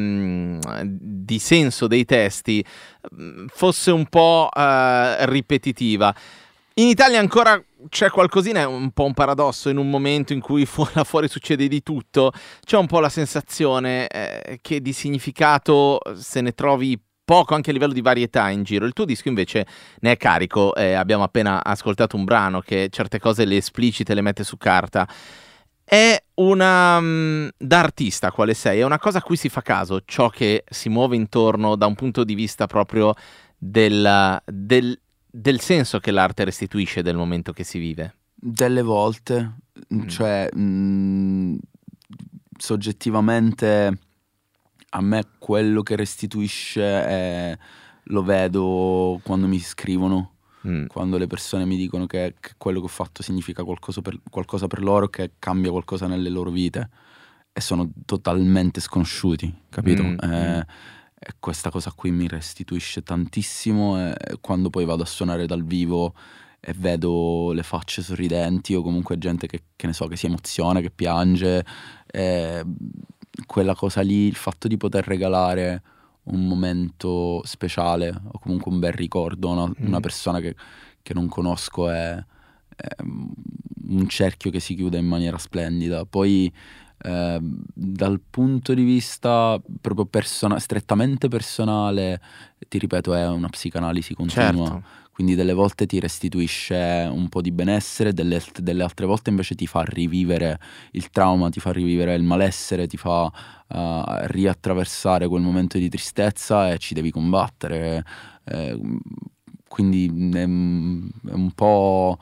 senso dei testi, fosse un po' ripetitiva. In Italia ancora c'è qualcosina, è un po' un paradosso, in un momento in cui là fuori succede di tutto, c'è un po' la sensazione che di significato se ne trovi poco, anche a livello di varietà in giro. Il tuo disco invece ne è carico, abbiamo appena ascoltato un brano che certe cose le esplicite, le mette su carta. È una da artista quale sei, è una cosa a cui si fa caso, ciò che si muove intorno da un punto di vista proprio del senso che l'arte restituisce del momento che si vive. Delle volte, cioè soggettivamente a me quello che restituisce lo vedo quando mi scrivono. Quando le persone mi dicono che quello che ho fatto significa qualcosa per loro, che cambia qualcosa nelle loro vite, e sono totalmente sconosciuti, capito? E questa cosa qui mi restituisce tantissimo, e quando poi vado a suonare dal vivo e vedo le facce sorridenti, o comunque gente che ne so, che si emoziona, che piange, quella cosa lì, il fatto di poter regalare un momento speciale o comunque un bel ricordo, una persona che non conosco, è un cerchio che si chiude in maniera splendida. Poi Dal punto di vista proprio strettamente personale, ti ripeto, è una psicanalisi continua. Certo. Quindi delle volte ti restituisce un po' di benessere, delle altre volte invece ti fa rivivere il trauma, ti fa rivivere il malessere, ti fa riattraversare quel momento di tristezza e ci devi combattere. Quindi è un po'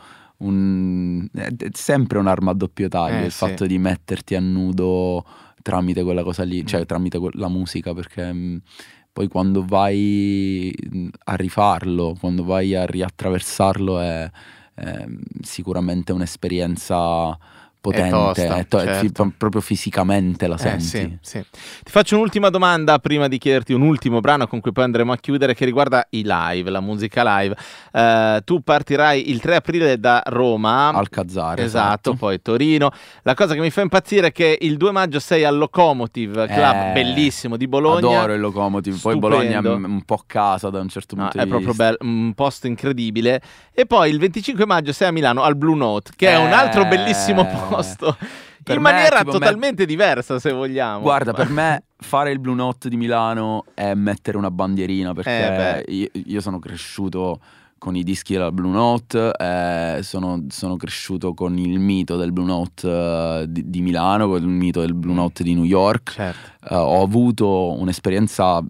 è sempre un'arma a doppio taglio il fatto di metterti a nudo tramite quella cosa lì, cioè tramite la musica, perché poi quando vai a rifarlo, quando vai a riattraversarlo è sicuramente un'esperienza potente, certo. proprio fisicamente la senti. Sì. Ti faccio un'ultima domanda prima di chiederti un ultimo brano con cui poi andremo a chiudere, che riguarda i live, la musica live. Tu partirai il 3 aprile da Roma, Alcazar, esatto, poi Torino. La cosa che mi fa impazzire è che il 2 maggio sei al Locomotive Club, bellissimo, di Bologna. Adoro il Locomotive, Stupendo. Poi Bologna è un po' casa da un certo punto di vista. È proprio bello, un posto incredibile. E poi il 25 maggio sei a Milano al Blue Note, che è un altro bellissimo posto, in maniera totalmente diversa, se vogliamo. Guarda, per me fare il Blue Note di Milano è mettere una bandierina, perché io sono cresciuto con i dischi della Blue Note, sono cresciuto con il mito del Blue Note di Milano, con il mito del Blue Note di New York. Certo. Ho avuto un'esperienza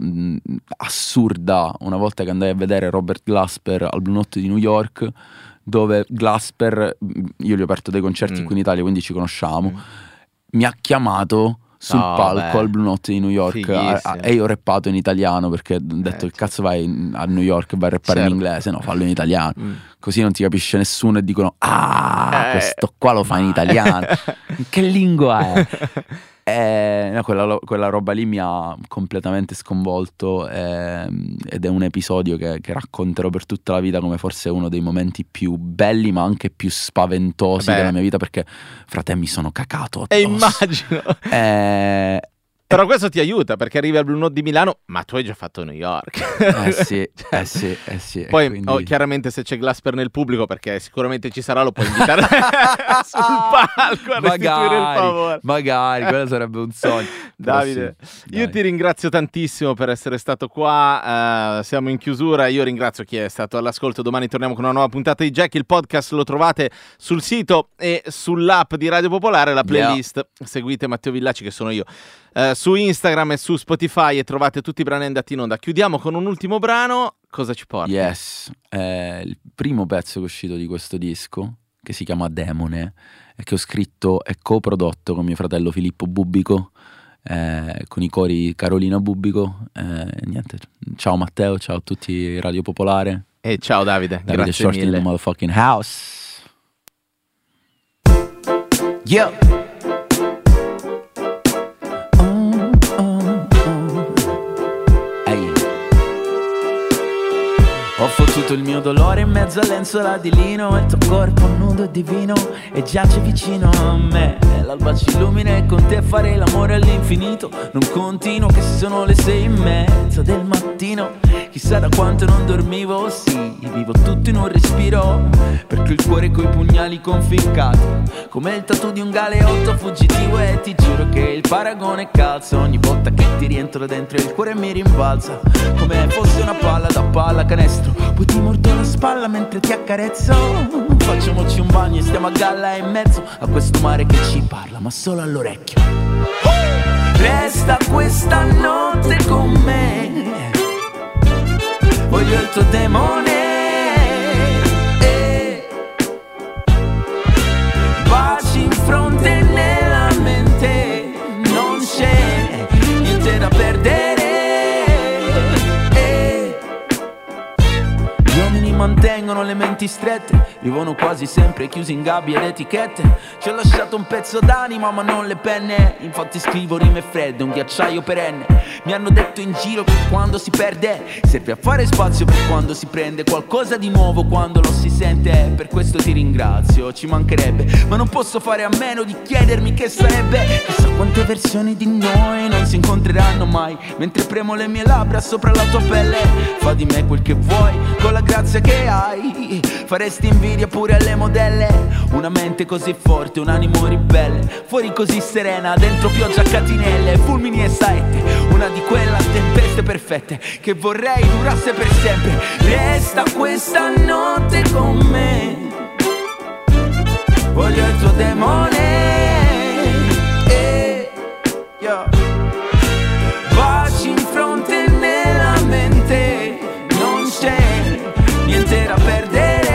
assurda una volta che andai a vedere Robert Glasper al Blue Note di New York, dove Glasper, io gli ho aperto dei concerti qui in Italia, quindi ci conosciamo, mi ha chiamato sul palco al Blue Note di New York e io ho rappato in italiano, perché ho detto che cazzo vai a New York e vai a rappare in inglese, no, fallo in italiano, così non ti capisce nessuno e dicono questo qua lo fa in italiano. Che lingua è? No, quella roba lì mi ha completamente sconvolto, ed è un episodio che racconterò per tutta la vita come forse uno dei momenti più belli ma anche più spaventosi della mia vita, perché frate mi sono cacato addosso. E immagino. Però questo ti aiuta, perché arrivi al Blue Note di Milano, ma tu hai già fatto New York. Sì. Poi quindi... chiaramente se c'è Glasper nel pubblico, perché sicuramente ci sarà, lo puoi invitare sul palco a restituire il favore. Magari, quello sarebbe un sogno. Davide, io ti ringrazio tantissimo per essere stato qua, siamo in chiusura, io ringrazio chi è stato all'ascolto. Domani torniamo con una nuova puntata di Jack, il podcast lo trovate sul sito e sull'app di Radio Popolare, la playlist, seguite Matteo Villaci che sono io, su Instagram e su Spotify, e trovate tutti i brani andati in onda. Chiudiamo con un ultimo brano, cosa ci porti? Yes, il primo pezzo che è uscito di questo disco, che si chiama Demone, e che ho scritto e coprodotto con mio fratello Filippo Bubbico, con i cori Carolina Bubbico. Niente, ciao Matteo, ciao a tutti Radio Popolare. E ciao Davide grazie Short mille. In the motherfucking house. Yeah. Ho fottuto il mio dolore in mezzo a lenzola di lino, e il tuo corpo nudo e divino e giace vicino a me. L'alba ci illumina e con te farei l'amore all'infinito. Non continuo che sono le 6:30 del mattino. Chissà da quanto non dormivo, sì, vivo tutto in un respiro, perché il cuore coi pugnali conficcati, come il tattoo di un galeotto fuggitivo. E ti giuro che il paragone calza ogni volta che ti rientro dentro e il cuore mi rimbalza, come fosse una palla da pallacanestro. Poi ti mordo la spalla mentre ti accarezzo. Facciamoci un bagno e stiamo a galla in mezzo a questo mare che ci parla, ma solo all'orecchio. Resta questa notte con me, voglio il tuo demone. Baci in fronte e nella mente, non c'è niente da perdere. Mantengono le menti strette, vivono quasi sempre chiusi in gabbie ed etichette. Ci ho lasciato un pezzo d'anima ma non le penne, infatti scrivo rime fredde, un ghiacciaio perenne. Mi hanno detto in giro che quando si perde serve a fare spazio per quando si prende qualcosa di nuovo, quando lo si sente. Per questo ti ringrazio, ci mancherebbe, ma non posso fare a meno di chiedermi che sarebbe. Chissà quante versioni di noi non si incontreranno mai, mentre premo le mie labbra sopra la tua pelle. Fa di me quel che vuoi con la grazia che hai, Faresti invidia pure alle modelle. Una mente così forte, un animo ribelle. Fuori così serena, dentro pioggia a catinelle, fulmini e saette. Una di quelle tempeste perfette che vorrei durasse per sempre. Resta questa notte con me, voglio il tuo demone, baci in fronte e nella mente, non c'è niente da perdere.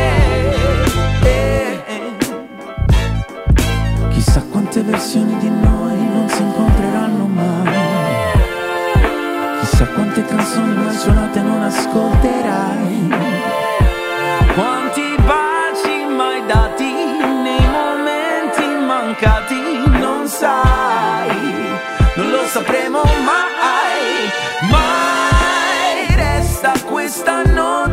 Chissà quante versioni di noi non si incontreranno mai. Chissà quante canzoni mai suonate non ascolterai. Quanti baci mai dati nei momenti mancati. Non sai, non lo sapremo mai. Mai resta questa notte